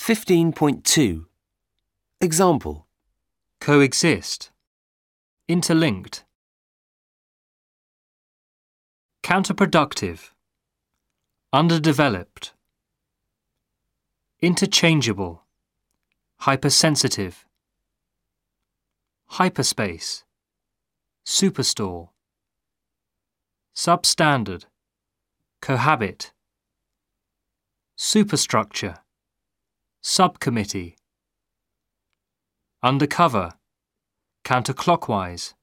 15.2 Example. Coexist. Interlinked. Counterproductive. Underdeveloped. Interchangeable. Hypersensitive. Hyperspace. Superstore. Substandard. Cohabit. Superstructure. Subcommittee. Undercover. Counterclockwise.